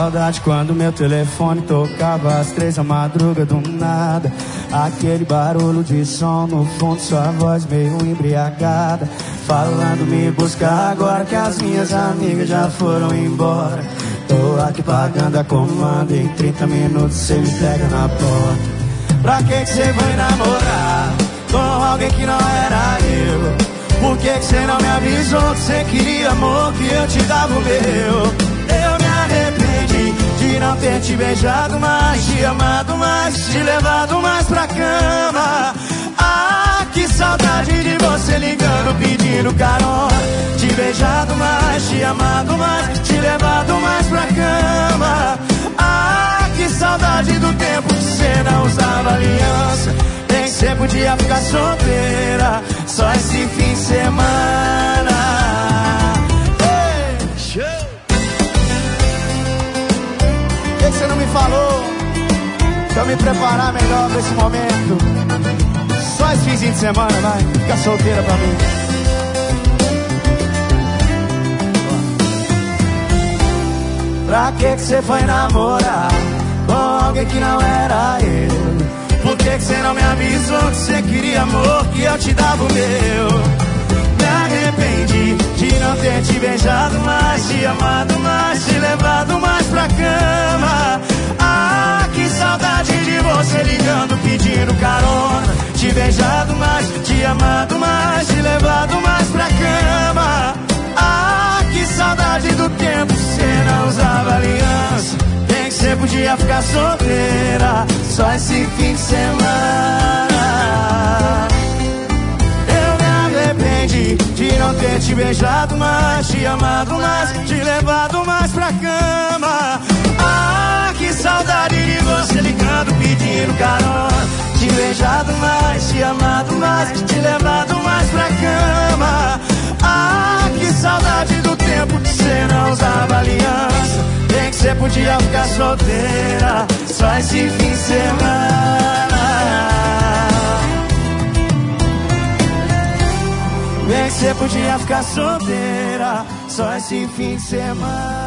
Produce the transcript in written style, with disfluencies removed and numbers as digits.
saudade quando meu telefone tocava às 3 da madruga do nada. Aquele barulho de som no fundo, sua voz meio embriagada, falando me buscar agora que as minhas amigas já foram embora. Tô aqui pagando a comanda, em 30 minutos cê me pega na porta. Pra que cê foi namorar com alguém que não era eu? Por que cê não me avisou que cê queria amor, que eu te dava o meu? Eu me arrependi de não ter te beijado mais, te amado mais, te levado mais pra cama. Ah, que saudade de você ligando, pedindo carona. Te beijado mais, te amado mais, te levado mais pra cama. Ah, que saudade do tempo que cê não usava aliança. Nem que cê podia ficar solteira só esse fim de semana. Hey, show! Por que você não me falou pra eu me preparar melhor pra esse momento? Só esse fim de semana, vai, fica solteira pra mim. Pra que você foi namorar com alguém que não era eu? Por que você não me avisou que você queria amor, que eu te dava o meu? Me arrependi de não ter te beijado mais, te amado mais, te levado mais pra cama. Ah, que saudade de você ligando, pedindo carona. Te beijado mais, te amado mais, te levado mais pra cama. Ah, que saudade do tempo que cê não usava aliança. Nem que cê podia ficar solteira só esse fim de semana. Eu me arrependi de não ter te beijado mais, te amado mais, te levado mais pra cama. Ah, que saudade de você ligando, pedindo carona. Te beijado mais, te amado mais, te levado mais pra cama. Ah, que saudade do tempo que cê não usava aliança. Nem que cê podia ficar solteira só esse fim de semana. Nem que cê podia ficar solteira só esse fim de semana.